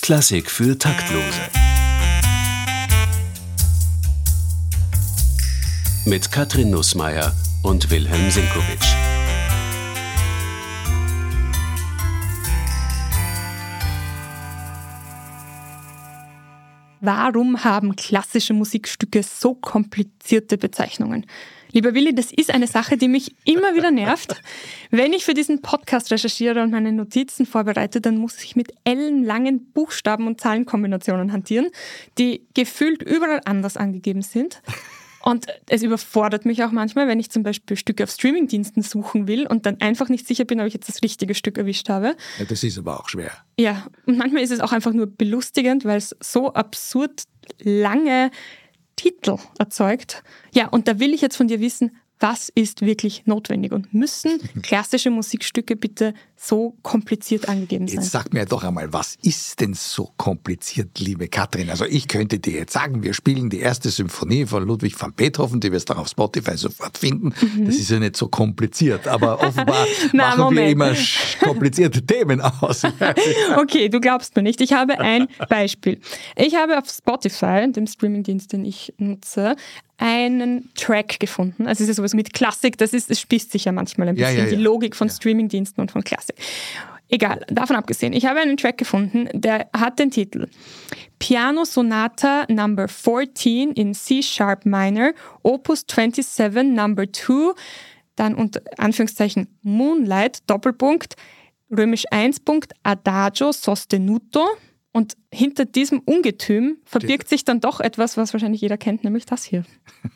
Klassik für Taktlose. Mit Katrin Nussmeier und Wilhelm Sinkowitsch. Warum haben klassische Musikstücke so komplizierte Bezeichnungen? Lieber Willi, das ist eine Sache, die mich immer wieder nervt. Wenn ich für diesen Podcast recherchiere und meine Notizen vorbereite, dann muss ich mit ellenlangen Buchstaben- und Zahlenkombinationen hantieren, die gefühlt überall anders angegeben sind. Und es überfordert mich auch manchmal, wenn ich zum Beispiel Stücke auf Streamingdiensten suchen will und dann einfach nicht sicher bin, ob ich jetzt das richtige Stück erwischt habe. Ja, das ist aber auch schwer. Ja, und manchmal ist es auch einfach nur belustigend, weil es so absurd lange Titel erzeugt. Ja, und da will ich jetzt von dir wissen, was ist wirklich notwendig und müssen klassische Musikstücke bitte so kompliziert angegeben sein? Jetzt sag mir doch einmal, was ist denn so kompliziert, liebe Katrin? Also ich könnte dir jetzt sagen, wir spielen die erste Symphonie von Ludwig van Beethoven, die wirst du auch auf Spotify sofort finden. Das ist ja nicht so kompliziert, aber offenbar machen wir immer komplizierte Themen aus. Okay, du glaubst mir nicht. Ich habe ein Beispiel. Ich habe auf Spotify, dem Streamingdienst, den ich nutze, einen Track gefunden. Also es ist sowieso mit Klassik, es spießt sich ja manchmal ein bisschen die Logik von Streamingdiensten und von Klassik. Egal, davon abgesehen. Ich habe einen Track gefunden, der hat den Titel Piano Sonata No. 14 in C-Sharp Minor, Opus 27 No. 2, dann unter Anführungszeichen Moonlight, Doppelpunkt, römisch 1. Adagio sostenuto. Und hinter diesem Ungetüm verbirgt sich dann doch etwas, was wahrscheinlich jeder kennt, nämlich das hier.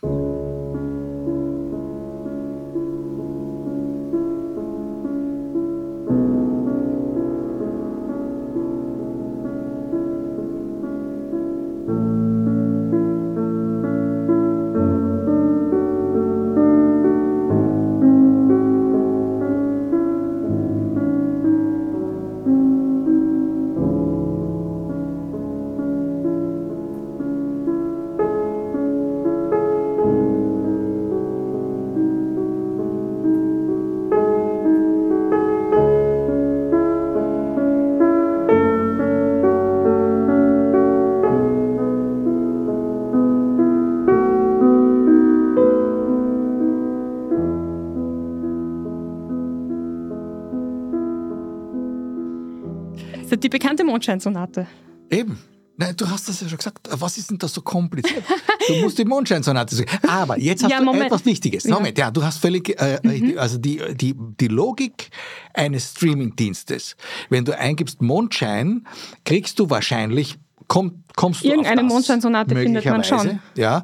Die bekannte Mondscheinsonate. Eben. Nein, du hast das ja schon gesagt. Was ist denn das so kompliziert? Du musst die Mondscheinsonate sagen. Aber jetzt hast du etwas Wichtiges. Moment, du hast völlig, also die Logik eines Streamingdienstes. Wenn du eingibst Mondschein, kriegst du wahrscheinlich, kommst du irgendeine auf das, Mondscheinsonate findet man schon. Ja,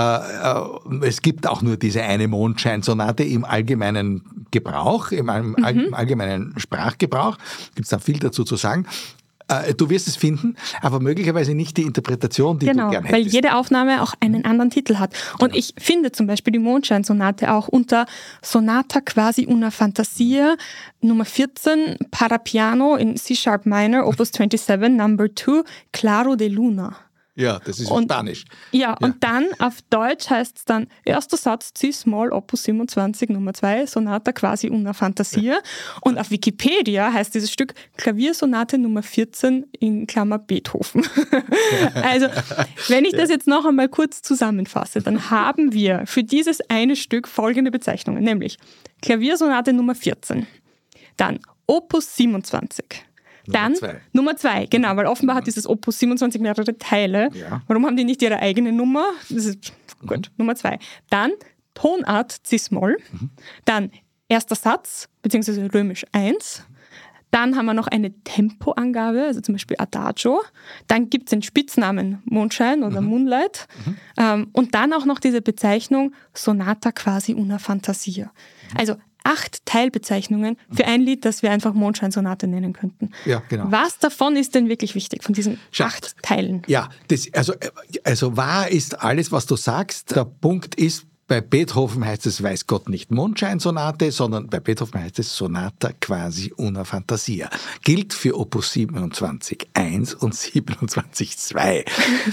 es gibt auch nur diese eine Mondscheinsonate im allgemeinen Gebrauch, im allgemeinen Sprachgebrauch. Gibt es da viel dazu zu sagen. Du wirst es finden, aber möglicherweise nicht die Interpretation, die du gerne hättest. Genau, weil jede Aufnahme auch einen anderen Titel hat. Und ich finde zum Beispiel die Mondscheinsonate auch unter Sonata quasi una fantasia Nummer 14, para piano in C-Sharp Minor, Opus 27, No. 2, Claro de Luna. Ja, das ist Spanisch. Ja, und dann auf Deutsch heißt es dann erster Satz C-Small Opus 27 Nummer 2 Sonata quasi una fantasia. Und auf Wikipedia heißt dieses Stück Klaviersonate Nummer 14 in Klammer Beethoven. Also, wenn ich das jetzt noch einmal kurz zusammenfasse, dann haben wir für dieses eine Stück folgende Bezeichnungen, nämlich Klaviersonate Nummer 14, dann Opus 27, dann Nummer 2, genau, weil offenbar hat dieses Opus 27 mehrere Teile. Ja. Warum haben die nicht ihre eigene Nummer? Das ist gut. Nummer 2. Dann Tonart C-Moll. Dann erster Satz, beziehungsweise römisch 1. Dann haben wir noch eine Tempoangabe, also zum Beispiel Adagio. Dann gibt es den Spitznamen Mondschein oder Moonlight. Und dann auch noch diese Bezeichnung Sonata quasi una fantasia. Also 8 Teilbezeichnungen für ein Lied, das wir einfach Mondscheinsonate nennen könnten. Ja, genau. Was davon ist denn wirklich wichtig von diesen 8 Teilen? Ja, also wahr ist alles, was du sagst. Der Punkt ist, bei Beethoven heißt es, weiß Gott, nicht Mondscheinsonate, sondern bei Beethoven heißt es Sonata quasi una fantasia. Gilt für Opus 27.1 und 27.2.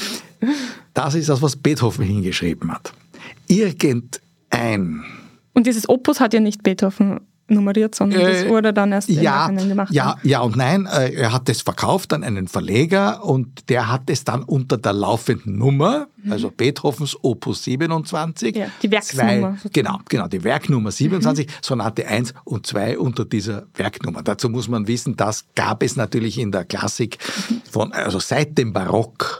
Das ist das, was Beethoven hingeschrieben hat. Irgendein Und dieses Opus hat ja nicht Beethoven nummeriert, sondern das wurde dann erst im Nachhinein gemacht. Ja und nein. Er hat es verkauft an einen Verleger und der hat es dann unter der laufenden Nummer, also Beethovens Opus 27. Ja, die Werksnummer. Genau, die Werknummer 27, Sonate 1 und 2 unter dieser Werknummer. Dazu muss man wissen, das gab es natürlich in der Klassik also seit dem Barock.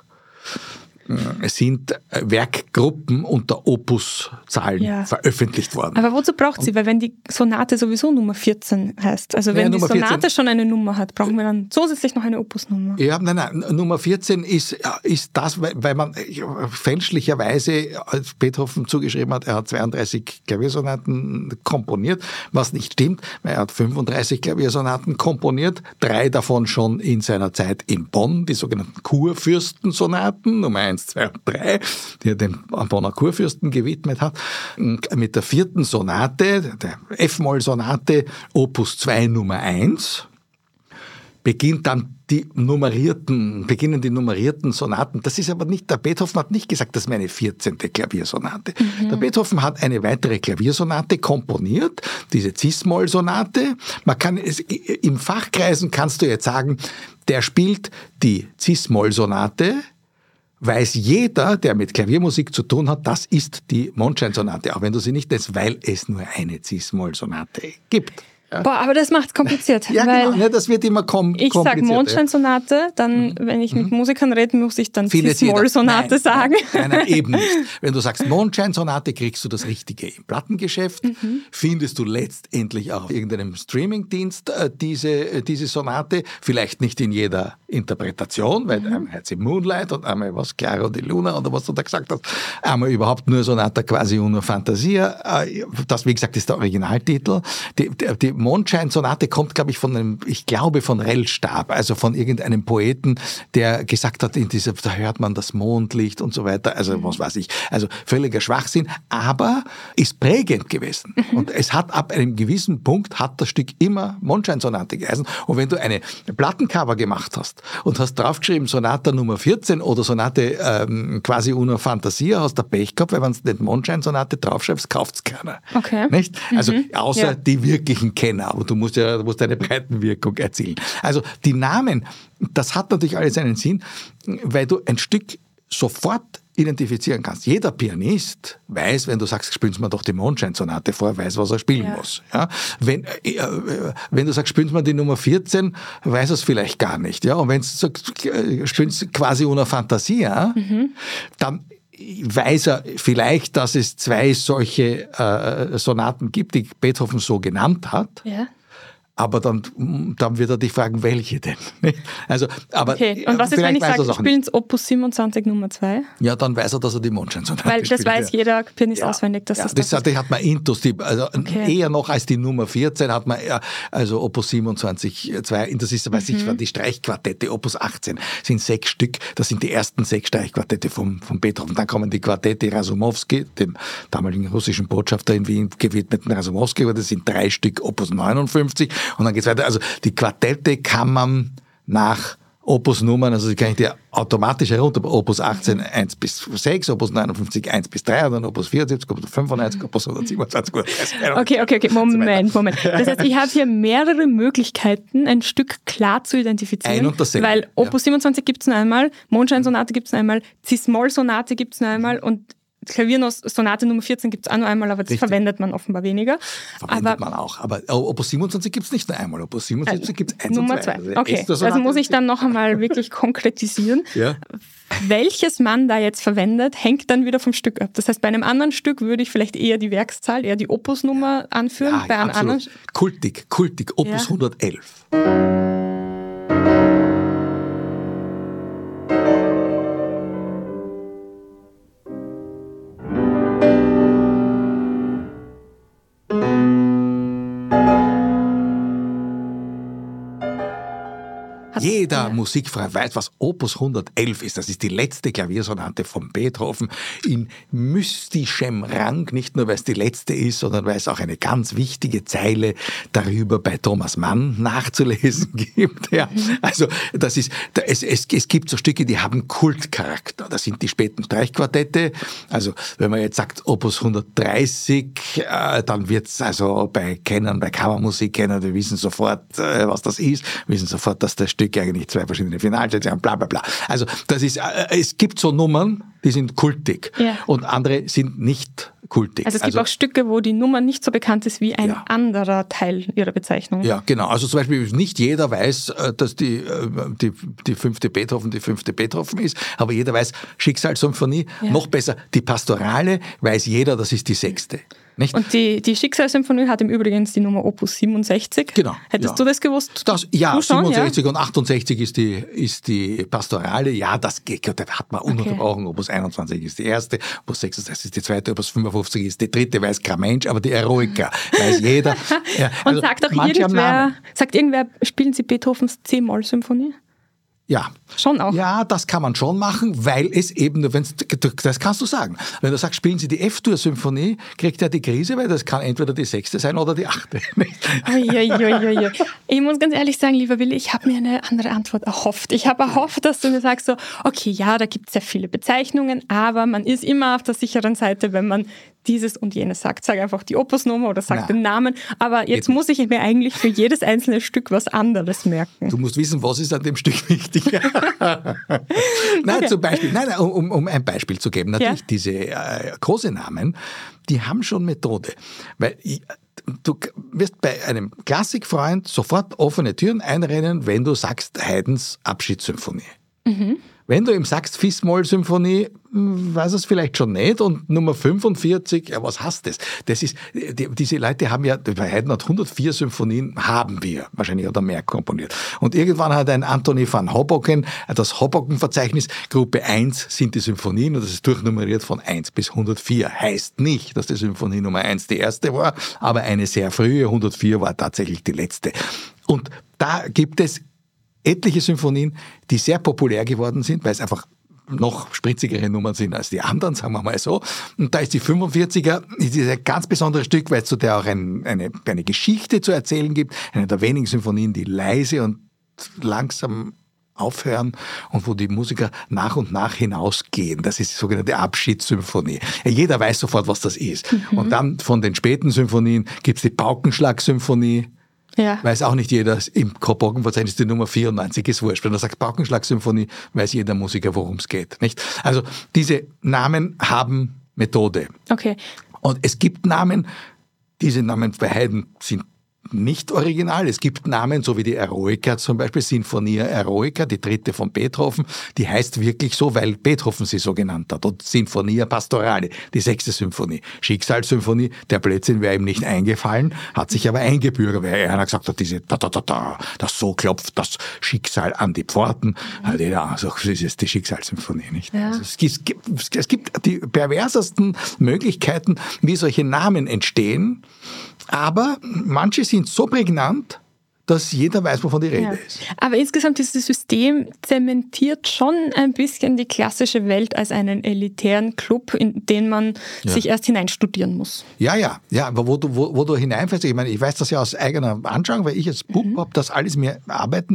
Es sind Werkgruppen unter Opuszahlen veröffentlicht worden. Aber wozu braucht sie? Weil wenn die Sonate sowieso Nummer 14 heißt, also wenn die Sonate 14, schon eine Nummer hat, brauchen wir dann zusätzlich noch eine Opusnummer? Ja, nein, Nummer 14 ist das, weil man fälschlicherweise als Beethoven zugeschrieben hat, er hat 32 Klaviersonaten komponiert, was nicht stimmt, weil er hat 35 Klaviersonaten komponiert, 3 davon schon in seiner Zeit in Bonn, die sogenannten Kurfürstensonaten, Nummer 1, 2 und 3, die er dem Bonner Kurfürsten gewidmet hat. Mit der 4. Sonate, der F-Moll-Sonate, Opus 2 Nummer 1, beginnen die nummerierten Sonaten. Das ist aber nicht, der Beethoven hat nicht gesagt, das ist meine 14. Klaviersonate. Der Beethoven hat eine weitere Klaviersonate komponiert, diese Cis-Moll-Sonate. Im Fachkreisen kannst du jetzt sagen, der spielt die Cis-Moll-Sonate, weiß jeder, der mit Klaviermusik zu tun hat, das ist die Mondscheinsonate, auch wenn du sie nicht nennst, weil es nur eine Cis-Moll-Sonate gibt. Ja. Boah, aber das macht's kompliziert. Ja, weil genau, das wird immer komplizierter. Ich sage Mondscheinsonate, dann, wenn ich mit Musikern rede, muss ich dann Cis-Moll-Sonate sagen. Nein, eben nicht. Wenn du sagst Mondscheinsonate, kriegst du das Richtige im Plattengeschäft, findest du letztendlich auch auf irgendeinem Streamingdienst diese Sonate, vielleicht nicht in jeder Interpretation, weil einmal heißt sie Moonlight und einmal was Claro di Luna oder was du da gesagt hast, einmal überhaupt nur Sonata quasi una Fantasia. Das, wie gesagt, ist der Originaltitel. Die Mondscheinsonate kommt, glaube ich, von Rellstab, also von irgendeinem Poeten, der gesagt hat, da hört man das Mondlicht und so weiter, also was weiß ich, also völliger Schwachsinn, aber ist prägend gewesen. Und es hat ab einem gewissen Punkt, hat das Stück immer Mondscheinsonate geheißen. Und wenn du eine Plattencover gemacht hast und hast draufgeschrieben Sonata Nummer 14 oder Sonate quasi una Fantasia, hast du Pech gehabt, weil wenn du nicht Mondscheinsonate draufschreibst, kauft's keiner. Okay. Nicht? Also außer die wirklichen Kenner, aber du musst eine Breitenwirkung erzielen. Also die Namen, das hat natürlich alles einen Sinn, weil du ein Stück sofort identifizieren kannst. Jeder Pianist weiß, wenn du sagst, spielen Sie mir doch die Mondscheinsonate vor, weiß, was er spielen muss. Ja? Wenn du sagst, spielen Sie mir die Nummer 14, weiß er es vielleicht gar nicht. Ja? Und wenn du sagst, spielen Sie quasi una Fantasia, dann weiß er vielleicht, dass es 2 solche Sonaten gibt, die Beethoven so genannt hat. Ja. Aber dann wird er dich fragen, welche denn? Also, aber okay, und was ist, wenn ich sage, ich spiele ins Opus 27 Nummer 2? Ja, dann weiß er, dass er die Mondscheinsonate spielt. Weil das weiß jeder Pianist auswendig. Das hat man intus, eher noch als die Nummer 14 hat man, also Opus 27, 2, das ist, weiß ich, die Streichquartette, Opus 18, sind 6 Stück, das sind die ersten 6 Streichquartette von Beethoven. Dann kommen die Quartette Rasumowski, dem damaligen russischen Botschafter in Wien gewidmeten Rasumowski, das sind 3 Stück Opus 59. Und dann geht's weiter. Also die Quartette kann man nach Opusnummern, also die kann ich dir automatisch herunter, Opus 18 1 bis 6, Opus 59 1 bis 3, und dann Opus 74, Opus 95, Opus 127, Okay, Moment. Das heißt, ich habe hier mehrere Möglichkeiten, ein Stück klar zu identifizieren. Ein und dasselbe. Weil Opus 27 gibt es nur einmal, Mondscheinsonate gibt es nur einmal, Cis-Moll-Sonate gibt es nur einmal und Klaviersonate Nummer 14 gibt es auch nur einmal, aber das verwendet man offenbar weniger. Verwendet man auch, aber Opus 27 gibt es nicht nur einmal, Opus 77 gibt es 1 Nummer und 2. 2. Okay, also muss ich dann noch einmal wirklich konkretisieren. Ja. Welches man da jetzt verwendet, hängt dann wieder vom Stück ab. Das heißt, bei einem anderen Stück würde ich vielleicht eher die Werkszahl, eher die Opusnummer anführen. Bei einem anderen Kultig, Opus 111. Jeder Musikfreund weiß, was Opus 111 ist. Das ist die letzte Klaviersonate von Beethoven in mystischem Rang, nicht nur weil es die letzte ist, sondern weil es auch eine ganz wichtige Zeile darüber bei Thomas Mann nachzulesen gibt. Ja. Also das ist, es gibt so Stücke, die haben Kultcharakter. Das sind die späten Streichquartette. Also wenn man jetzt sagt Opus 130, dann wird's also bei Kammermusikkennern, die wissen sofort, was das ist, wissen sofort, dass das Stück eigentlich 2 verschiedene Finalsätze haben, bla bla bla. Also das ist, es gibt so Nummern, die sind kultig und andere sind nicht kultig. Also es gibt auch Stücke, wo die Nummer nicht so bekannt ist wie ein anderer Teil ihrer Bezeichnung. Ja, genau. Also zum Beispiel nicht jeder weiß, dass die 5. Beethoven die 5. Beethoven ist, aber jeder weiß Schicksalssymphonie. Ja. Noch besser, die Pastorale weiß jeder, das ist die 6. Nicht? Und die Schicksalssymphonie hat im Übrigen die Nummer Opus 67. Genau. Hättest du das gewusst? Ja, 67 und 68 ist die Pastorale. Ja, das geht. Da hat man ununterbrochen. Opus 21 ist die erste, Opus 66 ist die zweite, Opus 55 ist die dritte, weiß kein Mensch, aber die Eroica weiß jeder. Ja, und sagt irgendwer, spielen Sie Beethovens C-Moll-Symphonie? Ja. Schon auch? Ja, das kann man schon machen, weil es eben, das kannst du sagen. Wenn du sagst, spielen Sie die F-Dur-Symphonie, kriegt er die Krise, weil das kann entweder die 6. sein oder die 8. Ich muss ganz ehrlich sagen, lieber Willi, ich habe mir eine andere Antwort erhofft. Ich habe erhofft, dass du mir sagst so, okay, ja, da gibt es sehr viele Bezeichnungen, aber man ist immer auf der sicheren Seite, wenn man dieses und jenes sagt. Sag einfach die Opusnummer oder sag den Namen. Aber jetzt muss ich mir eigentlich für jedes einzelne Stück was anderes merken. Du musst wissen, was ist an dem Stück wichtig. Zum Beispiel, um ein Beispiel zu geben. Natürlich, diese Kosenamen, die haben schon Methode. Weil du wirst bei einem Klassikfreund sofort offene Türen einrennen, wenn du sagst Haydns Abschiedssymphonie. Mhm. Wenn du ihm sagst Fis-Moll-Symphonie, weiß es vielleicht schon nicht. Und Nummer 45, ja, was heißt das? Das ist, diese Leute haben ja, bei Haydn hat 104 Symphonien, haben wir. Wahrscheinlich hat er mehr komponiert. Und irgendwann hat ein Anthony van Hoboken, das Hoboken-Verzeichnis, Gruppe 1 sind die Symphonien und das ist durchnummeriert von 1 bis 104. Heißt nicht, dass die Symphonie Nummer 1 die erste war, aber eine sehr frühe, 104 war tatsächlich die letzte. Und da gibt es etliche Symphonien, die sehr populär geworden sind, weil es einfach noch spritzigere Nummern sind als die anderen, sagen wir mal so. Und da ist die 45er, ist ein ganz besonderes Stück, weil es zu der auch eine Geschichte zu erzählen gibt. Eine der wenigen Symphonien, die leise und langsam aufhören und wo die Musiker nach und nach hinausgehen. Das ist die sogenannte Abschiedssymphonie. Ja, jeder weiß sofort, was das ist. Mhm. Und dann von den späten Symphonien gibt es die Paukenschlag-Symphonie. Ja. Weiß auch nicht jeder, im Hoboken-Verzeichnis die Nummer 94 ist wurscht. Wenn du sagst Paukenschlag-Symphonie, weiß jeder Musiker, worum es geht. Nicht? Also diese Namen haben Methode. Okay. Und es gibt Namen, diese Namen bei Haydn sind nicht original. Es gibt Namen, so wie die Eroica zum Beispiel, Sinfonia Eroica, die 3. von Beethoven, die heißt wirklich so, weil Beethoven sie so genannt hat. Und Sinfonia Pastorale, die 6. Symphonie. Schicksalssymphonie, der Blödsinn wäre ihm nicht eingefallen, hat sich aber eingebürgert, weil er gesagt hat, diese das so klopft das Schicksal an die Pforten. Also das ist die Schicksalssymphonie, nicht? Ja. Also es gibt die perversesten Möglichkeiten, wie solche Namen entstehen, aber manche sind so prägnant, dass jeder weiß, wovon die Rede ist. Aber insgesamt dieses System zementiert schon ein bisschen die klassische Welt als einen elitären Club, in den man sich erst hineinstudieren muss. Ja, aber wo du hineinfällst, ich meine, ich weiß das ja aus eigener Anschauung, weil ich als Bub habe das alles mir erhören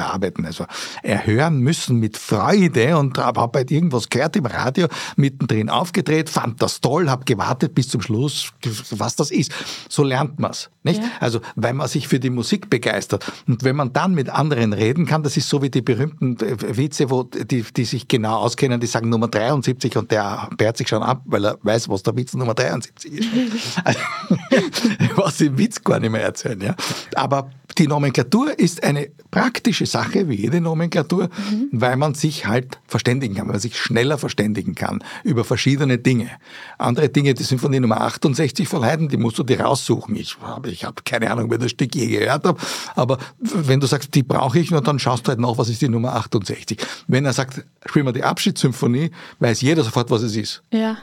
müssen mit Freude und habe halt irgendwas gehört im Radio, mittendrin aufgedreht, fand das toll, habe gewartet bis zum Schluss, was das ist. So lernt man es, nicht? Ja. Also, weil man sich für die Musik begeistert. Und wenn man dann mit anderen reden kann, das ist so wie die berühmten Witze, wo die sich genau auskennen, die sagen Nummer 73 und der bärt sich schon ab, weil er weiß, was der Witz Nummer 73 ist. Also, was den Witz gar nicht mehr erzählen. Ja? Aber die Nomenklatur ist eine praktische Sache, wie jede Nomenklatur, weil man sich halt verständigen kann, weil man sich schneller verständigen kann über verschiedene Dinge. Andere Dinge, die Symphonie Nummer 68 von Haydn, die musst du dir raussuchen. Ich habe keine Ahnung, wer das Stück je gehört habe, aber wenn du sagst, die brauche ich, dann schaust du halt nach, was ist die Nummer 68. Wenn er sagt, spielen wir die Abschiedssymphonie, weiß jeder sofort, was es ist. Ja.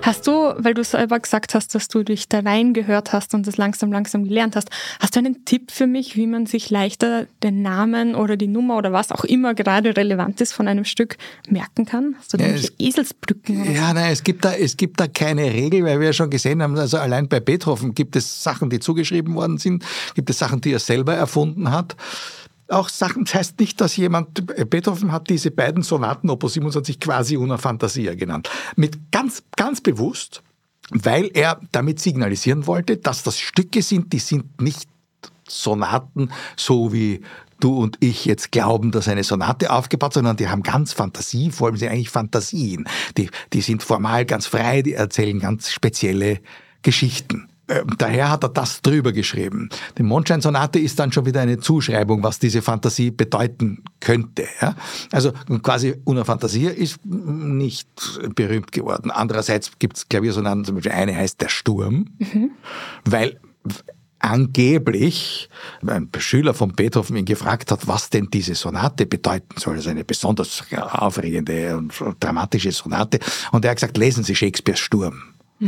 Hast du, weil du selber gesagt hast, dass du dich da reingehört hast und das langsam gelernt hast, hast du einen Tipp für mich, wie man sich leichter den Namen oder die Nummer oder was auch immer gerade relevant ist von einem Stück merken kann? Hast du da irgendwelche Eselsbrücken? Oder Ja, nein, es gibt da keine Regel, weil wir ja schon gesehen haben, also allein bei Beethoven gibt es Sachen, die zugeschrieben worden sind, gibt es Sachen, die er selber erfunden hat. Auch Sachen, das heißt nicht, dass Beethoven hat diese beiden Sonaten Opus 27 quasi una fantasia genannt. Mit ganz bewusst, weil er damit signalisieren wollte, dass das Stücke sind, die sind nicht Sonaten, so wie du und ich jetzt glauben, dass eine Sonate aufgebaut, sondern die haben ganz fantasievoll, sind eigentlich Fantasien. Die sind formal ganz frei, die erzählen ganz spezielle Geschichten. Daher hat er das drüber geschrieben. Die Mondscheinsonate ist dann schon wieder eine Zuschreibung, was diese Fantasie bedeuten könnte. Ja? Also quasi una fantasia ist nicht berühmt geworden. Andererseits gibt es Klaviersonaten, zum Beispiel eine heißt Der Sturm, weil angeblich ein Schüler von Beethoven ihn gefragt hat, was denn diese Sonate bedeuten soll. Also eine besonders aufregende und dramatische Sonate. Und er hat gesagt, lesen Sie Shakespeares Sturm.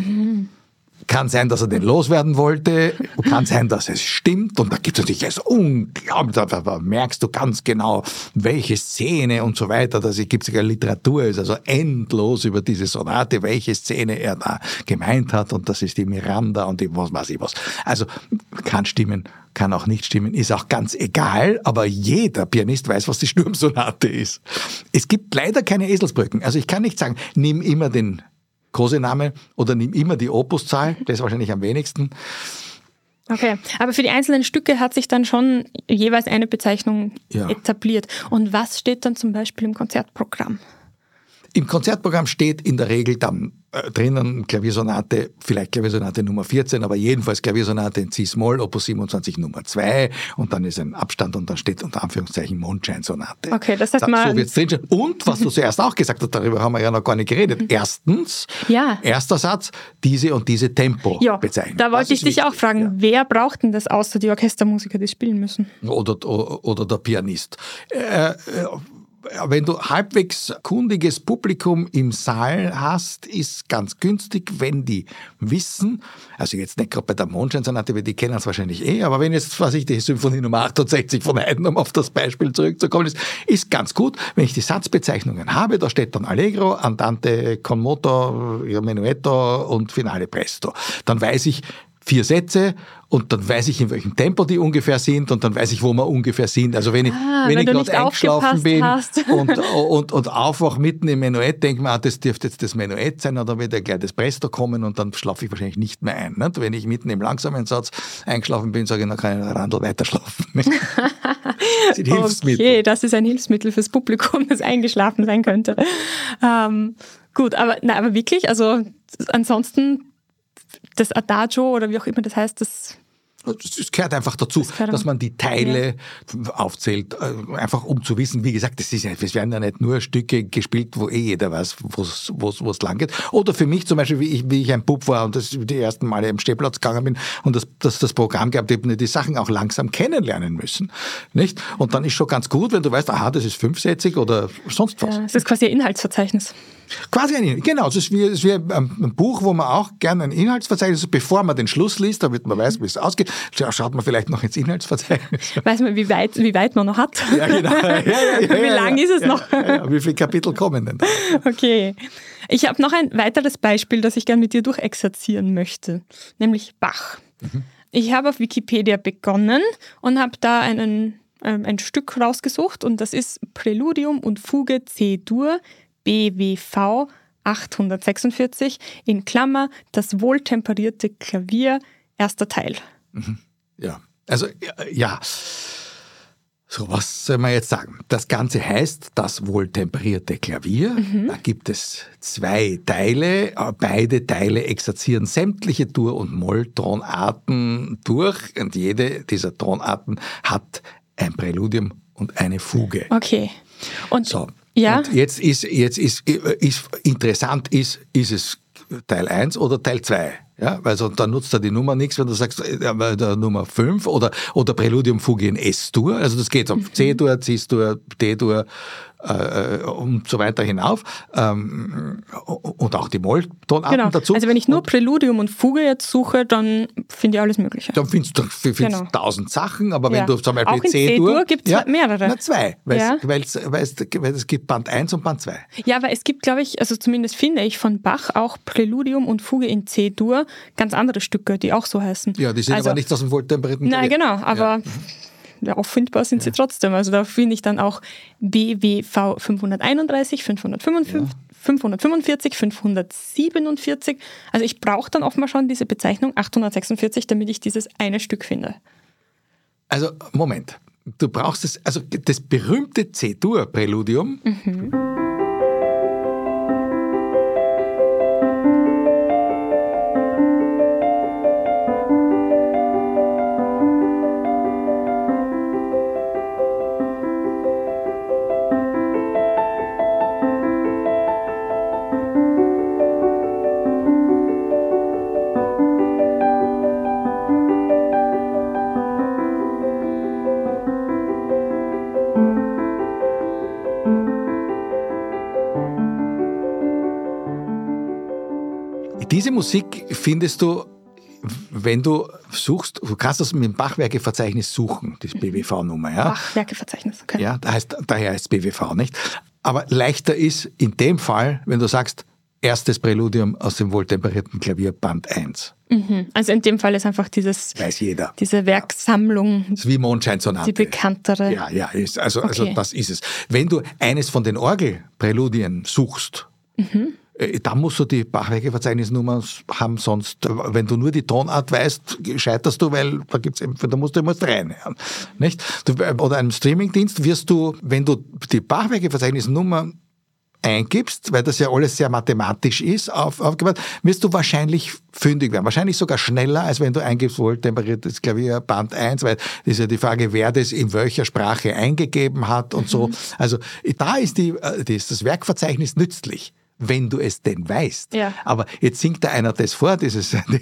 Kann sein, dass er den loswerden wollte, kann sein, dass es stimmt und da gibt es natürlich unglaublich, da merkst du ganz genau, welche Szene und so weiter, da gibt es sogar Literatur, ist also endlos über diese Sonate, welche Szene er da gemeint hat und das ist die Miranda und die was weiß ich was. Also kann stimmen, kann auch nicht stimmen, ist auch ganz egal, aber jeder Pianist weiß, was die Sturmsonate ist. Es gibt leider keine Eselsbrücken, also ich kann nicht sagen, nimm immer den Kosename oder nimm immer die Opuszahl, das ist wahrscheinlich am wenigsten. Okay, aber für die einzelnen Stücke hat sich dann schon jeweils eine Bezeichnung etabliert. Und was steht dann zum Beispiel im Konzertprogramm? Im Konzertprogramm steht in der Regel dann drinnen Klaviersonate, vielleicht Klaviersonate Nummer 14, aber jedenfalls Klaviersonate in C-Moll, Opus 27 Nummer 2 und dann ist ein Abstand und dann steht unter Anführungszeichen Mondscheinsonate. Okay, das heißt mal... So wird's drinstehen. Und was du zuerst auch gesagt hast, darüber haben wir ja noch gar nicht geredet. Erstens, erster Satz, diese und diese Tempo-Bezeichnung. Da wollte ich dich auch fragen, wer braucht denn das außer die Orchestermusiker, die spielen müssen? Oder der Pianist. Wenn du halbwegs kundiges Publikum im Saal hast, ist ganz günstig, wenn die wissen, also jetzt nicht gerade bei der Mondscheinsonate, weil die kennen es wahrscheinlich aber wenn jetzt, die Symphonie Nummer 68 von Haydn, um auf das Beispiel zurückzukommen, ist ganz gut, wenn ich die Satzbezeichnungen habe, da steht dann Allegro, Andante con moto, Menuetto und Finale presto. Dann weiß ich 4 Sätze und dann weiß ich, in welchem Tempo die ungefähr sind und dann weiß ich, wo wir ungefähr sind. Also wenn ich gerade eingeschlafen bin und aufwach mitten im Menuett, denke mir, das dürfte jetzt das Menuett sein, oder wird ja gleich das Presto kommen und dann schlafe ich wahrscheinlich nicht mehr ein. Nicht? Wenn ich mitten im langsamen Satz eingeschlafen bin, sage ich, dann kann ich in der Randl weiterschlafen. Das sind Hilfsmittel. Okay, das ist ein Hilfsmittel fürs Publikum, das eingeschlafen sein könnte. Gut, aber wirklich, also ansonsten das Adagio oder wie auch immer das heißt, das gehört einfach dazu, dass man die Teile aufzählt, einfach um zu wissen, wie gesagt, es werden ja nicht nur Stücke gespielt, wo jeder weiß, wo es lang geht. Oder für mich zum Beispiel, wie ich ein Bub war und die ersten Male im Stehplatz gegangen bin und das Programm gehabt, eben die Sachen auch langsam kennenlernen müssen. Nicht? Und dann ist schon ganz gut, wenn du weißt, das ist 5-sätzig oder sonst was. Ja, es ist quasi ein Inhaltsverzeichnis. Quasi genau. Es ist wie ein Buch, wo man auch gerne ein Inhaltsverzeichnis, bevor man den Schluss liest, damit man weiß, wie es ausgeht, schaut man vielleicht noch ins Inhaltsverzeichnis. Weiß man, wie weit man noch hat? Ja, genau. Wie lang ist es noch? Wie viele Kapitel kommen denn da? Okay. Ich habe noch ein weiteres Beispiel, das ich gerne mit dir durchexerzieren möchte, nämlich Bach. Ich habe auf Wikipedia begonnen und habe da ein Stück rausgesucht und das ist Präludium und Fuge C-Dur BWV 846 in Klammer das wohltemperierte Klavier, erster Teil. Ja, also ja. So, was soll man jetzt sagen? Das Ganze heißt das wohltemperierte Klavier. Da gibt es 2 Teile. Beide Teile exerzieren sämtliche Dur- und Molltonarten durch. Und jede dieser Tonarten hat ein Präludium und eine Fuge. Okay. Und so. Ja. Und jetzt ist interessant, ist es Teil 1 oder Teil 2? Ja, weil dann nutzt die Nummer nichts, wenn du sagst, der Nummer 5 oder Präludium Fuge in S-Dur. Also das geht auf C-Dur, Cis-Dur, D-Dur, und so weiter hinauf und auch die Molltonarten dazu. Also wenn ich nur Präludium und Fuge jetzt suche, dann finde ich alles Mögliche. Dann findest du 1000 Sachen, aber wenn du zum Beispiel auch in C-Dur gibt es mehrere. Na, 2, weil es gibt Band 1 und Band 2. Ja, aber es gibt, glaube ich, also zumindest finde ich von Bach auch Präludium und Fuge in C-Dur, ganz andere Stücke, die auch so heißen. Ja, die sind aber nicht aus dem wohltemperierten Klavier. Nein, genau, aber auffindbar sind sie trotzdem. Also da finde ich dann auch BWV 531, 545, 547. Also ich brauche dann oft mal schon diese Bezeichnung 846, damit ich dieses eine Stück finde. Also, Moment. Du brauchst das berühmte C-Dur-Präludium. Diese Musik findest du, wenn du suchst, du kannst das mit dem Bachwerkeverzeichnis suchen, das BWV-Nummer. Ja? Bachwerkeverzeichnis, okay. Ja, daher heißt es BWV, nicht? Aber leichter ist in dem Fall, wenn du sagst, erstes Präludium aus dem wohltemperierten Klavier Band 1. Also in dem Fall ist einfach weiß jeder. Diese Werksammlung. Das ist wie Mondscheinsonate. Die bekanntere. Ja, also das ist es. Wenn du eines von den Orgelpräludien suchst, da musst du die Bachwerkeverzeichnisnummer haben, sonst, wenn du nur die Tonart weißt, scheiterst du, weil da musst du immer reinhören. Nicht? Oder einem Streamingdienst wirst du, wenn du die Bachwerkeverzeichnisnummer eingibst, weil das ja alles sehr mathematisch ist, aufgebaut, wirst du wahrscheinlich fündig werden. Wahrscheinlich sogar schneller, als wenn du eingibst, wohltemperiertes Klavier Band 1, weil das ist ja die Frage, wer das in welcher Sprache eingegeben hat und so. Also da ist das Werkverzeichnis nützlich, wenn du es denn weißt. Ja. Aber jetzt singt da einer das vor, dieses, ja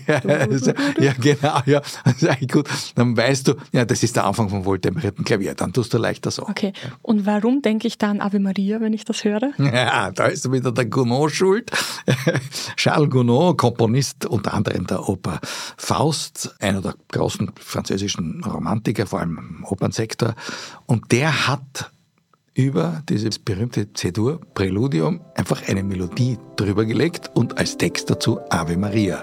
genau, ja, das ist eigentlich gut. Dann weißt du, ja, das ist der Anfang vom wohltemperierten Klavier, dann tust du leichter so. Okay, und warum denke ich da an Ave Maria, wenn ich das höre? Ja, da ist wieder der Gounod schuld. Charles Gounod, Komponist unter anderem der Oper Faust, einer der großen französischen Romantiker, vor allem im Opernsektor. Und der hat über dieses berühmte C-Dur-Präludium einfach eine Melodie drüber gelegt und als Text dazu Ave Maria.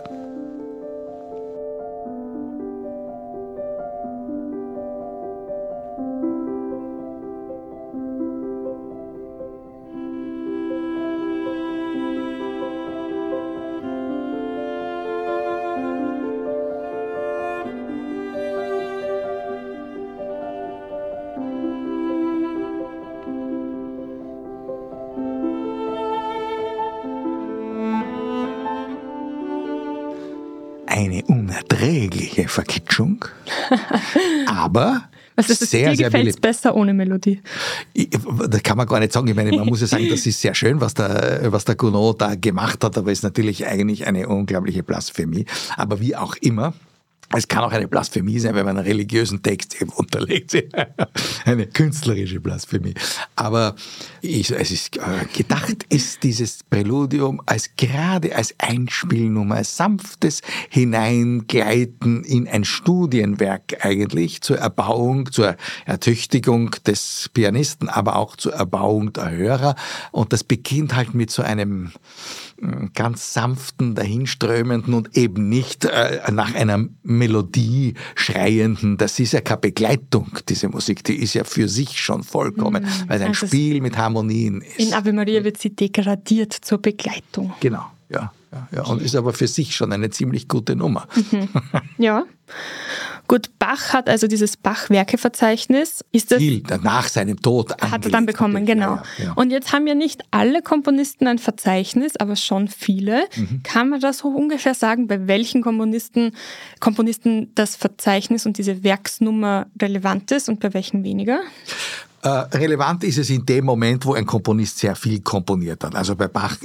Eine unerträgliche Verkitschung, aber was ist das? Sehr, dir sehr gefällt es besser ohne Melodie? Das kann man gar nicht sagen. Ich meine, man muss ja sagen, das ist sehr schön, was der Gounod da gemacht hat, aber es ist natürlich eigentlich eine unglaubliche Blasphemie. Aber wie auch immer, es kann auch eine Blasphemie sein, wenn man einen religiösen Text eben unterlegt. Eine künstlerische Blasphemie. Aber es ist gedacht ist dieses Präludium gerade als Einspielnummer, als sanftes Hineingleiten in ein Studienwerk eigentlich zur Erbauung, zur Ertüchtigung des Pianisten, aber auch zur Erbauung der Hörer. Und das beginnt halt mit so einem ganz sanften, dahinströmenden und eben nicht nach einer Melodie schreienden. Das ist ja keine Begleitung, diese Musik. Die ist ja für sich schon vollkommen, weil es ein Spiel mit Harmonien ist. In Ave Maria wird sie degradiert zur Begleitung. Genau, ja. Und ist aber für sich schon eine ziemlich gute Nummer. Ja. Gut, Bach hat also dieses Bach-Werke-Verzeichnis. Nach seinem Tod hat er dann bekommen, genau. Ja. Und jetzt haben ja nicht alle Komponisten ein Verzeichnis, aber schon viele. Kann man das so ungefähr sagen, bei welchen Komponisten das Verzeichnis und diese Werksnummer relevant ist und bei welchen weniger? relevant ist es in dem Moment, wo ein Komponist sehr viel komponiert hat. Also bei Bach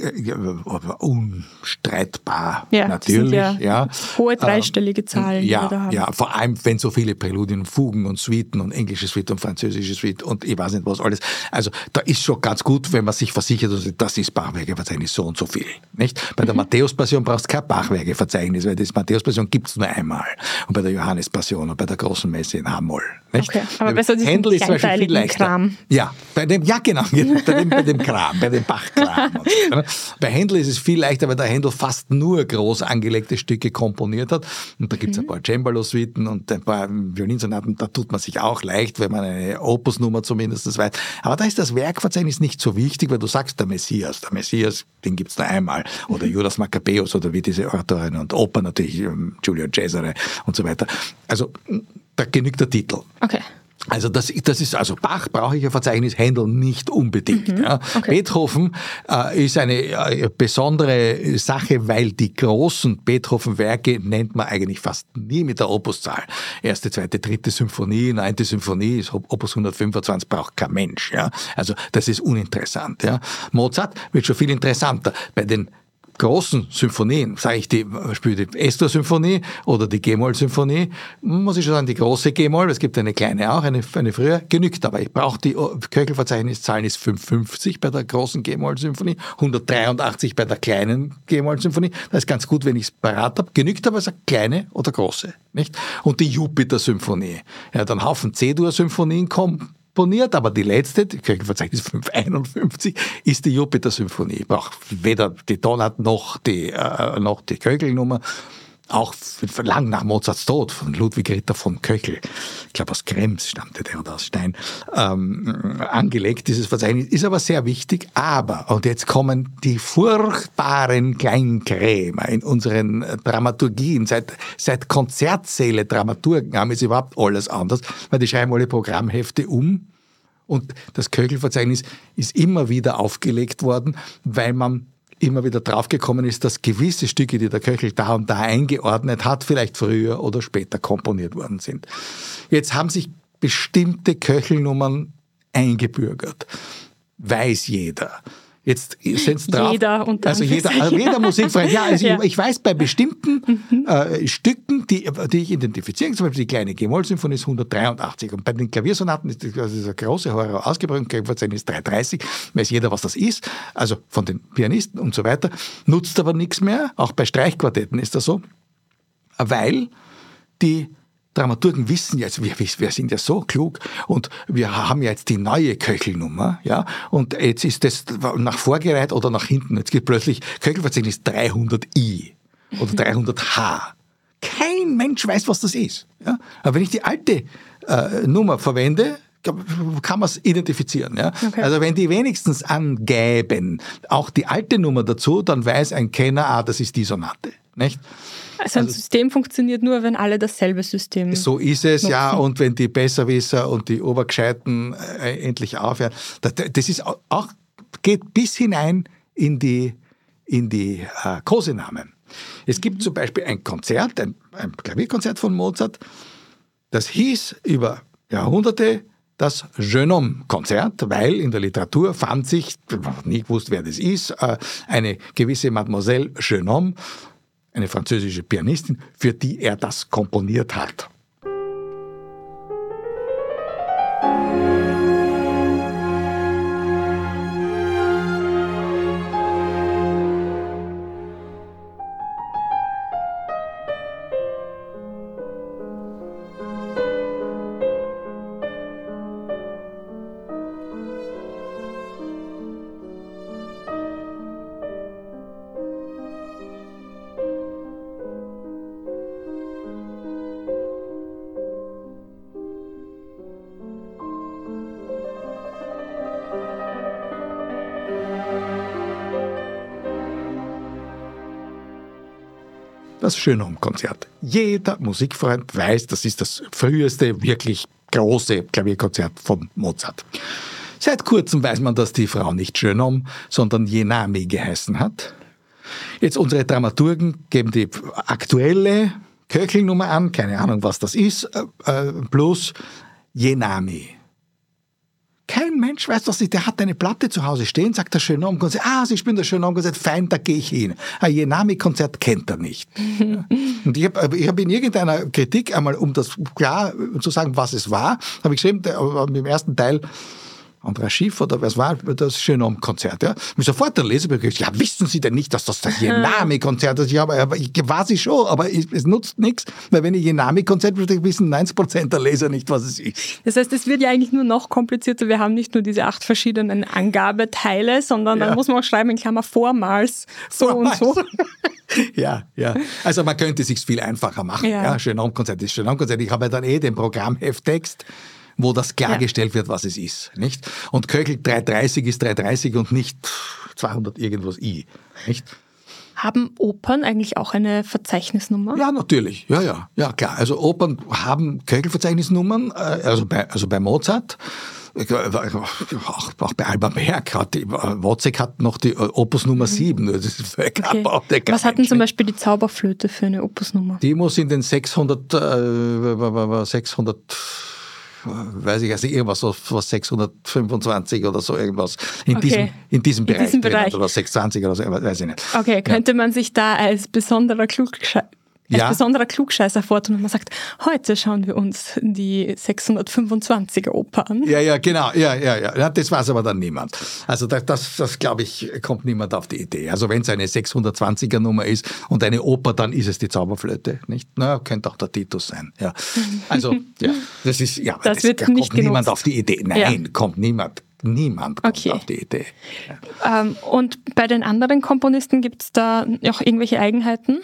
unstreitbar natürlich. Ja, hohe dreistellige Zahlen. Ja, vor allem wenn so viele Präludien und Fugen und Suiten und englische Suite und französische Suite und ich weiß nicht was alles. Also da ist schon ganz gut, wenn man sich versichert, das ist Bachwerkeverzeichnis so und so viel. Nicht? Bei der Matthäus-Passion brauchst du kein Bachwerkeverzeichnis, weil das Matthäus-Passion gibt es nur einmal. Und bei der Johannes-Passion und bei der großen Messe in Hamoll. Nicht? Okay, aber bei so diesem Händel ist zum Beispiel viel leichter. Kram. Ja, bei dem Kram, bei dem Bachkram. Bei Händel ist es viel leichter, weil der Händel fast nur groß angelegte Stücke komponiert hat. Und da gibt es ein paar Cembalo-Suiten und ein paar Violinsonaten, da tut man sich auch leicht, wenn man eine Opusnummer zumindest weiß. Aber da ist das Werkverzeichnis nicht so wichtig, weil du sagst, der Messias, den gibt es nur einmal. Oder Judas Maccabeus oder wie diese Oratorien und Oper natürlich, Giulio Cesare und so weiter. Also da genügt der Titel. Okay. Also das ist also Bach brauche ich ein Verzeichnis, Händel nicht unbedingt. Ja. Okay. Beethoven ist eine besondere Sache, weil die großen Beethoven-Werke nennt man eigentlich fast nie mit der Opuszahl. Erste, zweite, dritte Symphonie, 9. Symphonie ist Opus 125, braucht kein Mensch. Ja. Also das ist uninteressant. Ja. Mozart wird schon viel interessanter. Bei den großen Symphonien, sage ich, spiele die Estor-Symphonie oder die G-Moll-Symphonie, muss ich schon sagen, die große G-Moll, es gibt eine kleine auch, eine früher, genügt aber. Ich brauche die Köchelverzeichniszahlen ist 550 bei der großen G-Moll-Symphonie, 183 bei der kleinen G-Moll-Symphonie. Das ist ganz gut, wenn ich es parat habe. Genügt aber, sag kleine oder große, nicht? Und die Jupiter-Symphonie. Ja, dann Haufen C-Dur-Symphonien komponiert, aber die letzte, die Köchelverzeichnis 551, ist die Jupiter-Symphonie. Ich brauche weder die Tonart noch die Köchelnummer. Auch lang nach Mozarts Tod von Ludwig Ritter von Köchel, ich glaube aus Krems stammte der oder aus Stein, angelegt, dieses Verzeichnis, ist aber sehr wichtig. Aber, und jetzt kommen die furchtbaren Kleinkrämer in unseren Dramaturgien. Seit Konzertsäle Dramaturgen haben jetzt überhaupt alles anders, weil die schreiben alle Programmhefte um. Und das Köchelverzeichnis ist immer wieder aufgelegt worden, weil man immer wieder draufgekommen ist, dass gewisse Stücke, die der Köchel da und da eingeordnet hat, vielleicht früher oder später komponiert worden sind. Jetzt haben sich bestimmte Köchelnummern eingebürgert. Weiß jeder. Jetzt sind es drauf. Jeder Musikfreund. Ja, also ich weiß bei bestimmten Stücken, die ich identifiziere, zum Beispiel die kleine G-Moll-Symphonie ist 183 und bei den Klaviersonaten ist dieser große Horror ausgebrochen, Köchelverzeichnis 330, weiß jeder, was das ist, also von den Pianisten und so weiter, nutzt aber nichts mehr, auch bei Streichquartetten ist das so, weil die Dramaturgen wissen jetzt, wir sind ja so klug und wir haben ja jetzt die neue Köchelnummer, ja, und jetzt ist das nach vorgereiht oder nach hinten. Jetzt gibt plötzlich Köchelverzeichnis 300i oder 300h. Kein Mensch weiß, was das ist. Ja? Aber wenn ich die alte Nummer verwende, kann man es identifizieren. Ja? Okay. Also wenn die wenigstens angeben, auch die alte Nummer dazu, dann weiß ein Kenner, das ist die Sonate. Nicht? Also ein System funktioniert nur, wenn alle dasselbe System so ist es, nutzen. Ja, und wenn die Besserwisser und die Obergescheiten endlich aufhören. Das ist auch, geht bis hinein in die Kosenamen. Es gibt zum Beispiel ein Konzert, ein Klavierkonzert von Mozart, das hieß über Jahrhunderte das Jeune Homme-Konzert, weil in der Literatur fand sich, ich habe nie gewusst, wer das ist, eine gewisse Mademoiselle Jeune Homme, eine französische Pianistin, für die er das komponiert hat. Das Jeune Homme-Konzert. Jeder Musikfreund weiß, das ist das früheste, wirklich große Klavierkonzert von Mozart. Seit kurzem weiß man, dass die Frau nicht Jeune Homme, sondern Jenami geheißen hat. Jetzt unsere Dramaturgen geben die aktuelle Köchelnummer an, keine Ahnung, was das ist, plus Jenami. Kein Mensch weiß doch nicht, der hat eine Platte zu Hause stehen, sagt das Schönaume-Konzert, Sie spielen das Schönaume-Konzert, fein, da gehe ich hin. Ein Jenami-Konzert kennt er nicht. Und ich hab in irgendeiner Kritik einmal, um das klar zu sagen, was es war, habe ich geschrieben, im ersten Teil, André Schiff oder was war das Schönaume-Konzert, ja? Mich sofort der Leser gesagt, ja, wissen Sie denn nicht, dass das Jenami-Konzert ist? Ja, aber ich weiß es schon, aber es nutzt nichts, weil wenn ich Jenami-Konzert will, wissen 90% der Leser nicht, was es ist. Das heißt, es wird ja eigentlich nur noch komplizierter. Wir haben nicht nur diese 8 verschiedenen Angabeteile, sondern dann muss man auch schreiben in Klammer vormals so und so. Ja. Also man könnte es sich viel einfacher machen. Ja. Schönaume-Konzert ist Schönaume-Konzert. Ich habe ja dann den Programmhefttext, wo das klargestellt wird, was es ist, nicht? Und Köchel 330 ist 330 und nicht 200 irgendwas I, nicht? Haben Opern eigentlich auch eine Verzeichnisnummer? Ja, natürlich. Ja, klar. Also Opern haben Köchel-Verzeichnisnummern, also bei Mozart. Auch bei Alban Berg Wozzeck hat noch die Opus-Nummer 7. Das ist okay. Was hat denn zum Beispiel die Zauberflöte für eine Opus-Nummer? Die muss in den 600 weiß ich also irgendwas, was 625 oder so irgendwas in diesem Bereich. Oder 620 oder so, weiß ich nicht. Okay, könnte man sich da als besonderer Klugscheißer vortun, wenn man sagt, heute schauen wir uns die 625er Oper an. Ja, genau. Ja, das weiß aber dann niemand. Also das glaube ich, kommt niemand auf die Idee. Also wenn es eine 620er Nummer ist und eine Oper, dann ist es die Zauberflöte, nicht? Na, könnte auch der Titus sein. Ja. Also, das ist, das wird kommt nicht niemand genutzt. Auf die Idee. Nein, kommt niemand. Niemand kommt auf die Idee. Ja. Und bei den anderen Komponisten gibt es da auch irgendwelche Eigenheiten?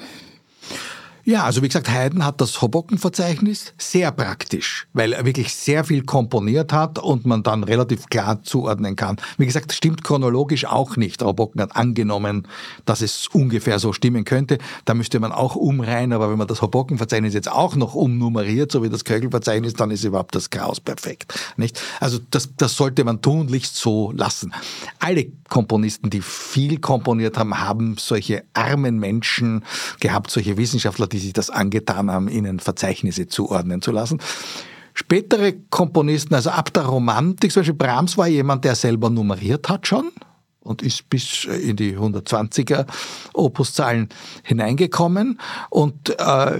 Ja, also wie gesagt, Haydn hat das Hoboken-Verzeichnis sehr praktisch, weil er wirklich sehr viel komponiert hat und man dann relativ klar zuordnen kann. Wie gesagt, stimmt chronologisch auch nicht. Hoboken hat angenommen, dass es ungefähr so stimmen könnte. Da müsste man auch umreihen, aber wenn man das Hoboken-Verzeichnis jetzt auch noch umnummeriert, so wie das Köchel-Verzeichnis, dann ist überhaupt das Chaos perfekt. Nicht? Also das sollte man tunlichst so lassen. Alle Komponisten, die viel komponiert haben, haben solche armen Menschen gehabt, solche Wissenschaftler, die sich das angetan haben, ihnen Verzeichnisse zuordnen zu lassen. Spätere Komponisten, also ab der Romantik, zum Beispiel Brahms war jemand, der selber nummeriert hat schon und ist bis in die 120er Opuszahlen hineingekommen. Und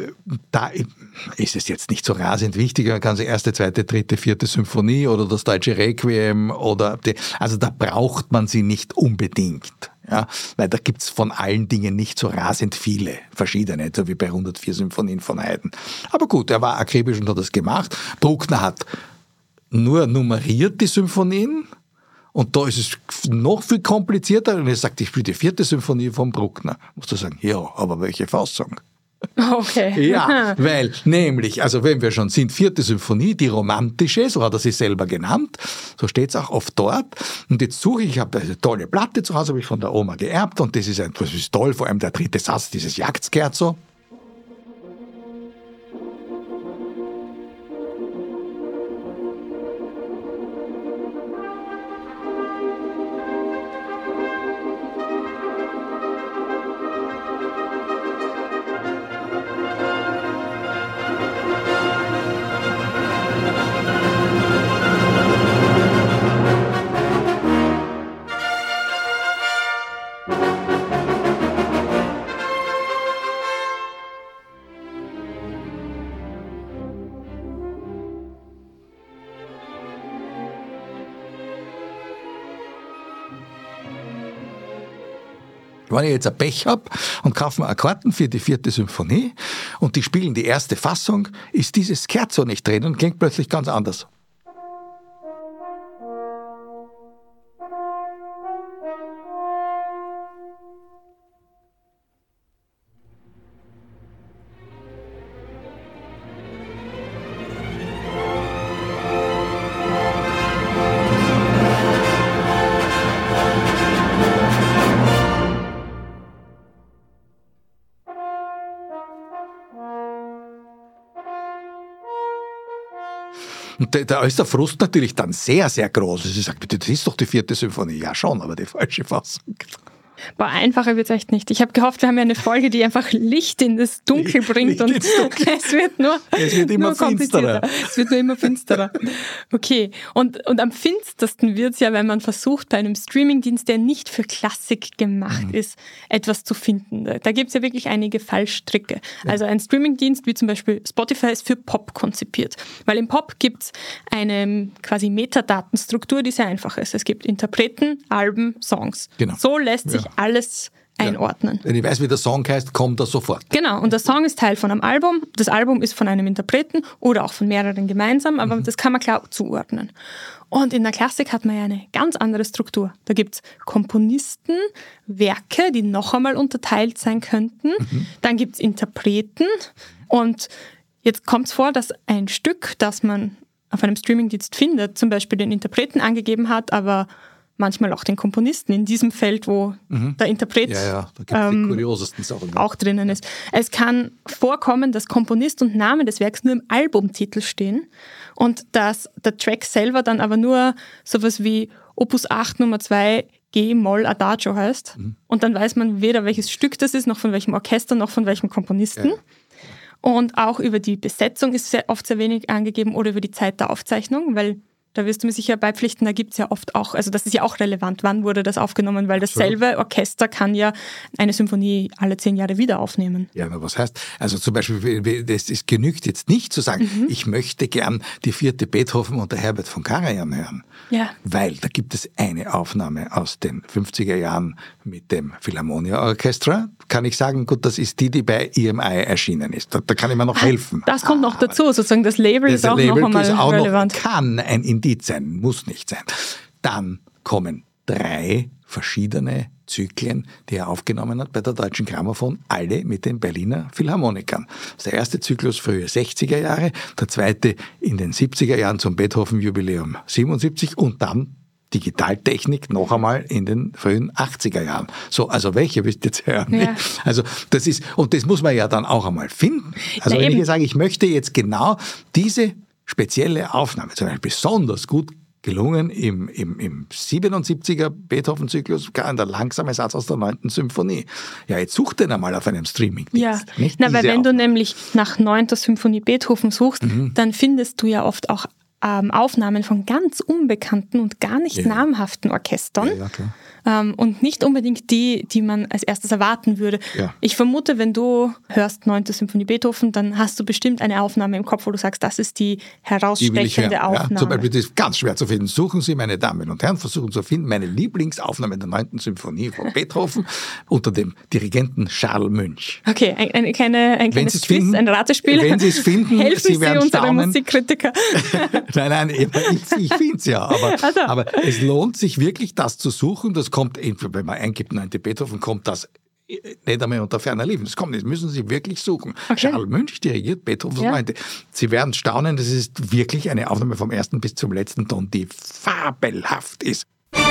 da ist es jetzt nicht so rasend wichtig, man kann sich erste, zweite, dritte, vierte Symphonie oder das deutsche Requiem also da braucht man sie nicht unbedingt. Ja, weil da gibt's von allen Dingen nicht so rasend viele verschiedene, so wie bei 104 Symphonien von Haydn. Aber gut, er war akribisch und hat das gemacht. Bruckner hat nur nummeriert die Symphonien und da ist es noch viel komplizierter. Und er sagt, ich spiele die 4. Symphonie von Bruckner. Musst du sagen, ja, aber welche Fassung? Okay. Ja, weil nämlich, also wenn wir schon sind, 4. Symphonie, die romantische, so hat er sie selber genannt, so steht es auch oft dort. Und jetzt suche ich habe eine tolle Platte zu Hause, habe ich von der Oma geerbt und das ist toll, vor allem der 3. Satz, dieses Jagdscherzo. Wenn ich jetzt ein Pech habe und kaufe mir Karten für die 4. Symphonie und die spielen die erste Fassung, ist dieses Scherzo nicht drin und klingt plötzlich ganz anders. Und da ist der Frust natürlich dann sehr, sehr groß. Sie sagt, bitte, das ist doch die 4. Symphonie. Ja schon, aber die falsche Fassung. Boah, einfacher wird es echt nicht. Ich habe gehofft, wir haben ja eine Folge, die einfach Licht in das Dunkel bringt und es wird immer finsterer. Es wird nur immer finsterer. Okay, und am finstersten wird es ja, wenn man versucht, bei einem Streamingdienst, der nicht für Klassik gemacht ist, etwas zu finden. Da gibt es ja wirklich einige Fallstricke. Ja. Also ein Streamingdienst wie zum Beispiel Spotify ist für Pop konzipiert. Weil im Pop gibt es eine quasi Metadatenstruktur, die sehr einfach ist. Es gibt Interpreten, Alben, Songs. Genau. So lässt sich alles einordnen. Wenn ich weiß, wie der Song heißt, kommt das sofort. Genau, und der Song ist Teil von einem Album. Das Album ist von einem Interpreten oder auch von mehreren gemeinsam, aber das kann man klar zuordnen. Und in der Klassik hat man ja eine ganz andere Struktur. Da gibt es Komponisten, Werke, die noch einmal unterteilt sein könnten. Dann gibt es Interpreten. Und jetzt kommt es vor, dass ein Stück, das man auf einem Streamingdienst findet, zum Beispiel den Interpreten angegeben hat, aber manchmal auch den Komponisten in diesem Feld, wo der Interpret da gibt's die kuriosesten Sachen auch drinnen ist. Es kann vorkommen, dass Komponist und Name des Werks nur im Albumtitel stehen und dass der Track selber dann aber nur sowas wie Opus 8 Nummer 2 G-Moll Adagio heißt. Und dann weiß man weder, welches Stück das ist, noch von welchem Orchester, noch von welchem Komponisten. Ja. Und auch über die Besetzung ist oft sehr wenig angegeben oder über die Zeit der Aufzeichnung, weil da wirst du mir sicher beipflichten, da gibt es ja oft auch, also das ist ja auch relevant, wann wurde das aufgenommen, weil dasselbe Orchester kann ja eine Symphonie alle 10 Jahre wieder aufnehmen. Ja, aber was heißt, also zum Beispiel, es genügt jetzt nicht zu sagen, ich möchte gern die 4. Beethoven unter Herbert von Karajan hören, weil da gibt es eine Aufnahme aus den 50er Jahren mit dem Philharmonia Orchestra, kann ich sagen, gut, das ist die bei EMI erschienen ist. Da kann ich mir noch helfen. Das kommt noch dazu, sozusagen das Label ist auch noch einmal relevant. Kann ein Indiz sein, muss nicht sein. Dann kommen 3 verschiedene Zyklen, die er aufgenommen hat bei der Deutschen Grammophon, alle mit den Berliner Philharmonikern. Das ist der erste Zyklus frühe 60er Jahre, der zweite in den 70er Jahren zum Beethoven-Jubiläum 77 und dann Digitaltechnik noch einmal in den frühen 80er Jahren. So, also welche wisst ihr jetzt hören? Ja. Also das ist, und das muss man ja dann auch einmal finden. Also wenn ich sage, ich möchte jetzt genau diese spezielle Aufnahme, zum Beispiel besonders gut gelungen im 77er Beethoven-Zyklus, der langsame Satz aus der 9. Symphonie. Ja, jetzt such den einmal auf einem Streamingdienst. Ja, weil wenn du nämlich nach 9. Symphonie Beethoven suchst, dann findest du ja oft auch Aufnahmen von ganz unbekannten und gar nicht namhaften Orchestern. Ja, klar. Und nicht unbedingt die man als erstes erwarten würde. Ja. Ich vermute, wenn du hörst 9. Symphonie Beethoven, dann hast du bestimmt eine Aufnahme im Kopf, wo du sagst, das ist die herausstechende Aufnahme. Ja, zum Beispiel, das ist ganz schwer zu finden. Suchen Sie, meine Damen und Herren, versuchen zu finden, meine Lieblingsaufnahme der 9. Symphonie von Beethoven unter dem Dirigenten Charles Münch. Okay, ein kleines Quiz, ein Ratespiel. Wenn Sie es finden, Sie werden unsere Musikkritiker. Nein, ich finde es ja. Aber es lohnt sich wirklich, das zu suchen. Das kommt, wenn man eingibt 9. Beethoven, kommt das nicht einmal unter ferner Liefen. Das kommt nicht, das müssen Sie wirklich suchen. Okay. Charles Münch dirigiert Beethovens 9. Sie werden staunen, das ist wirklich eine Aufnahme vom ersten bis zum letzten Ton, die fabelhaft ist.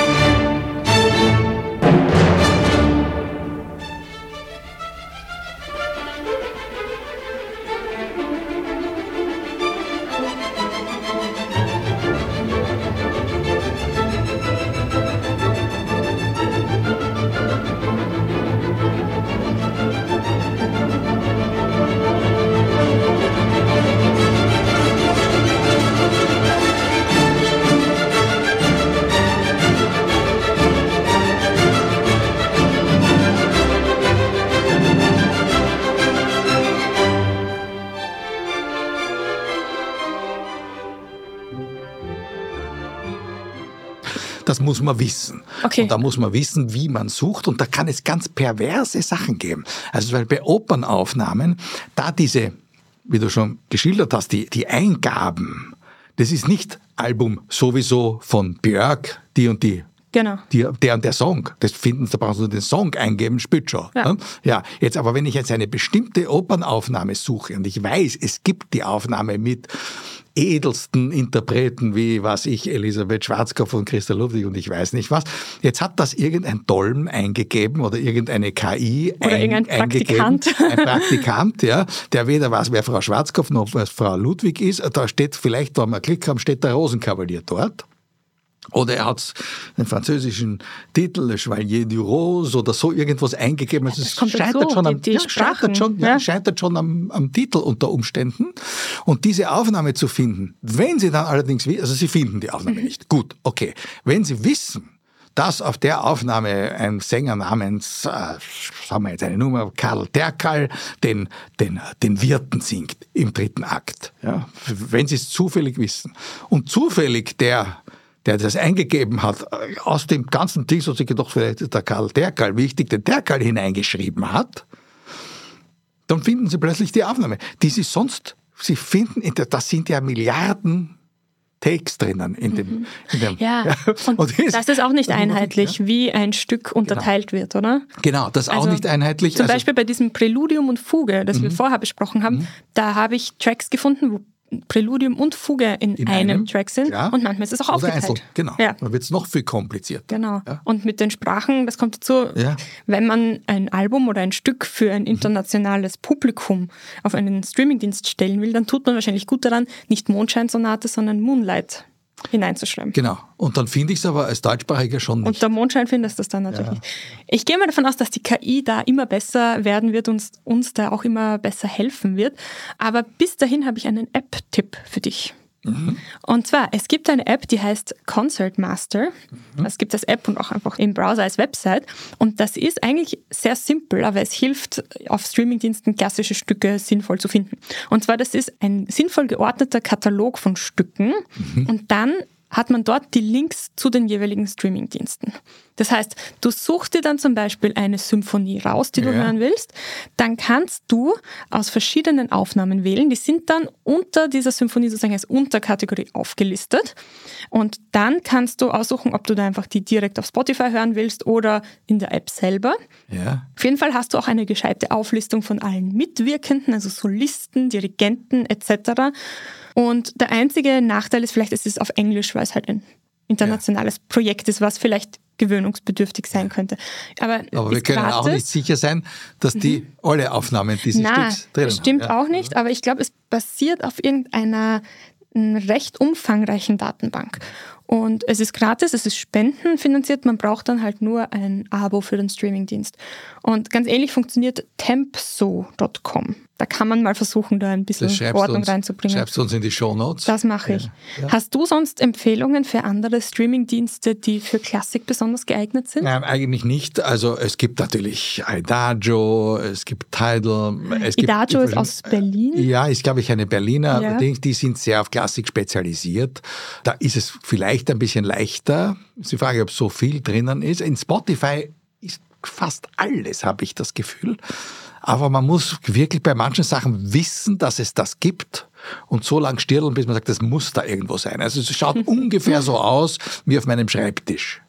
Das muss man wissen. Okay. Und da muss man wissen, wie man sucht. Und da kann es ganz perverse Sachen geben. Also weil bei Opernaufnahmen, da diese, wie du schon geschildert hast, die Eingaben, das ist nicht Album sowieso von Björk, die und die. Genau. Der und der Song. Das da brauchst du den Song eingeben, spürt schon. Ja, jetzt aber, wenn ich jetzt eine bestimmte Opernaufnahme suche und ich weiß, es gibt die Aufnahme mit edelsten Interpreten wie, Elisabeth Schwarzkopf und Christa Ludwig und ich weiß nicht was. Jetzt hat das irgendein Dolm eingegeben oder irgendeine KI eingegeben. Ein Praktikant, ja, der weder weiß, wer Frau Schwarzkopf noch wer Frau Ludwig ist. Da steht vielleicht, da wir Glück haben, steht der Rosenkavalier dort. Oder er hat den französischen Titel, Le Chevalier du Rose oder so irgendwas eingegeben. Also es scheitert schon am Titel unter Umständen. Und diese Aufnahme zu finden, wenn Sie dann allerdings, also Sie finden die Aufnahme nicht. Gut, okay. Wenn Sie wissen, dass auf der Aufnahme ein Sänger namens, sagen wir jetzt eine Nummer, Karl Terkal, den Wirten singt im 3. Akt. Ja, wenn Sie es zufällig wissen. Und zufällig der das eingegeben hat, aus dem ganzen Ding, so sich gedacht, vielleicht ist der Karl Terkal wichtig, den Terkal hineingeschrieben hat, dann finden Sie plötzlich die Aufnahme, die Sie finden, das sind ja Milliarden Takes drinnen in dem. Ja, und das ist auch nicht einheitlich, wie ein Stück unterteilt wird, oder? Genau, das ist auch nicht einheitlich. Zum Beispiel bei diesem Präludium und Fuge, das wir vorher besprochen haben, da habe ich Tracks gefunden, wo Präludium und Fuge in einem Track sind, und manchmal ist es auch aufgeteilt. Einzeln. Genau, dann wird es noch viel komplizierter. Genau, und mit den Sprachen, das kommt dazu, wenn man ein Album oder ein Stück für ein internationales Publikum auf einen Streamingdienst stellen will, dann tut man wahrscheinlich gut daran, nicht Mondscheinsonate, sondern Moonlight hineinzuschreiben. Genau. Und dann finde ich es aber als Deutschsprachiger schon nicht. Unter Mondschein findest du es dann natürlich nicht. Ich gehe mal davon aus, dass die KI da immer besser werden wird und uns da auch immer besser helfen wird. Aber bis dahin habe ich einen App-Tipp für dich. Und zwar, es gibt eine App, die heißt Concertmaster. Es gibt das App und auch einfach im Browser als Website. Und das ist eigentlich sehr simpel, aber es hilft, auf Streamingdiensten klassische Stücke sinnvoll zu finden. Und zwar, das ist ein sinnvoll geordneter Katalog von Stücken. Und dann hat man dort die Links zu den jeweiligen Streamingdiensten. Das heißt, du suchst dir dann zum Beispiel eine Symphonie raus, die du hören willst. Dann kannst du aus verschiedenen Aufnahmen wählen. Die sind dann unter dieser Symphonie sozusagen als Unterkategorie aufgelistet. Und dann kannst du aussuchen, ob du da einfach die direkt auf Spotify hören willst oder in der App selber. Ja. Auf jeden Fall hast du auch eine gescheite Auflistung von allen Mitwirkenden, also Solisten, Dirigenten etc. Und der einzige Nachteil ist vielleicht, es ist auf Englisch, weil es halt ein internationales Projekt ist, was vielleicht gewöhnungsbedürftig sein könnte. Aber wir können auch nicht sicher sein, dass die alle Aufnahmen dieses Stücks drin haben. Stimmt auch nicht, aber ich glaube, es basiert auf irgendeiner recht umfangreichen Datenbank. Und es ist gratis, es ist spendenfinanziert, man braucht dann halt nur ein Abo für den Streamingdienst. Und ganz ähnlich funktioniert tempso.com. Da kann man mal versuchen, da ein bisschen Ordnung reinzubringen. Schreibst du uns in die Shownotes? Das mache ich. Ja. Hast du sonst Empfehlungen für andere Streamingdienste, die für Klassik besonders geeignet sind? Nein, eigentlich nicht. Also es gibt natürlich Idagio, es gibt Tidal. Idagio ist aus Berlin? Ja, ist, glaube ich, eine Berliner. Ja. Die sind sehr auf Klassik spezialisiert. Da ist es vielleicht ein bisschen leichter. Ist die Frage, ob so viel drinnen ist. In Spotify ist fast alles, habe ich das Gefühl. Aber man muss wirklich bei manchen Sachen wissen, dass es das gibt und so lange stirlen, bis man sagt, das muss da irgendwo sein. Also es schaut ungefähr so aus wie auf meinem Schreibtisch.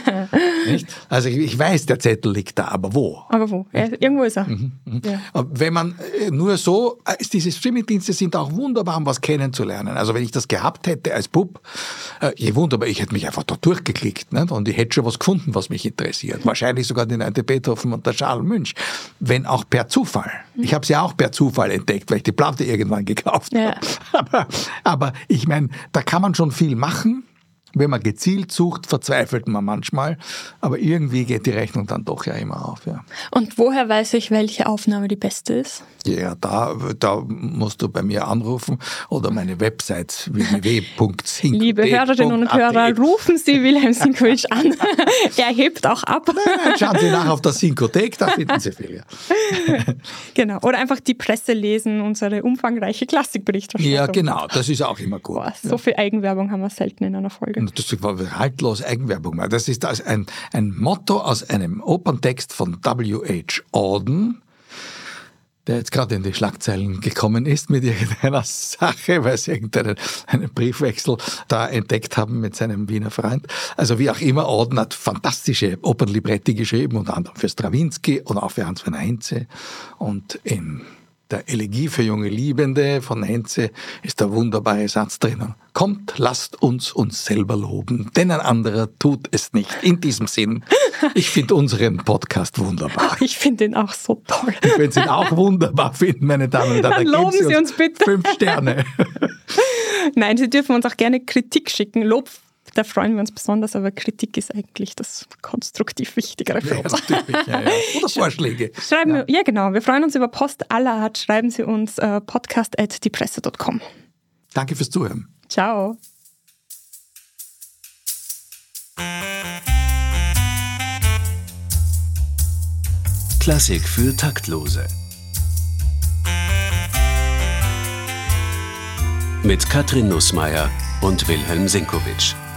Nicht? Also ich weiß, der Zettel liegt da, aber wo? Aber wo? Ja, irgendwo ist er. Ja. Wenn man nur so, diese Streamingdienste sind auch wunderbar, um was kennenzulernen. Also wenn ich das gehabt hätte als Bub, wunderbar, ich hätte mich einfach da durchgeklickt, nicht? Und ich hätte schon was gefunden, was mich interessiert. Wahrscheinlich sogar den 9. Beethoven und der Charles Münch. Wenn auch per Zufall. Ich habe sie ja auch per Zufall entdeckt, weil ich die Platte irgendwann gekauft habe. Aber ich meine, da kann man schon viel machen. Wenn man gezielt sucht, verzweifelt man manchmal, aber irgendwie geht die Rechnung dann doch ja immer auf. Ja. Und woher weiß ich, welche Aufnahme die beste ist? Ja, da musst du bei mir anrufen oder meine Website www.synchrotec.at. Liebe Hörerinnen und Hörer, rufen Sie Wilhelm Sinkovic an. Er hebt auch ab. Nein, schauen Sie nach auf der Synchrothek, da finden Sie viel. Ja. Genau, oder einfach die Presse lesen, unsere umfangreiche Klassikberichterstattung. Ja, genau, das ist auch immer gut. Boah, so viel Eigenwerbung haben wir selten in einer Folge. Das war haltlos Eigenwerbung. Das ist ein Motto aus einem Operntext von W.H. Auden, der jetzt gerade in die Schlagzeilen gekommen ist mit irgendeiner Sache, weil sie einen Briefwechsel da entdeckt haben mit seinem Wiener Freund. Also wie auch immer, Auden hat fantastische Opernlibretti geschrieben, unter anderem für Strawinsky und auch für Hans-Werner Henze. Und in der Elegie für junge Liebende von Henze ist der wunderbare Satz drinnen. Kommt, lasst uns selber loben, denn ein anderer tut es nicht. In diesem Sinn, ich finde unseren Podcast wunderbar. Ich finde ihn auch so toll. Wenn Sie ihn auch wunderbar finden, meine Damen und Herren, dann loben Sie uns bitte 5 Sterne. Nein, Sie dürfen uns auch gerne Kritik schicken. Lob Da freuen wir uns besonders, aber Kritik ist eigentlich das konstruktiv Wichtigere für uns. Ja. Oder Vorschläge. Ja, genau. Wir freuen uns über Post aller Art. Schreiben Sie uns podcast@diepresse.com. Danke fürs Zuhören. Ciao. Klassik für Taktlose. Mit Katrin Nussmeier und Wilhelm Senkowitsch.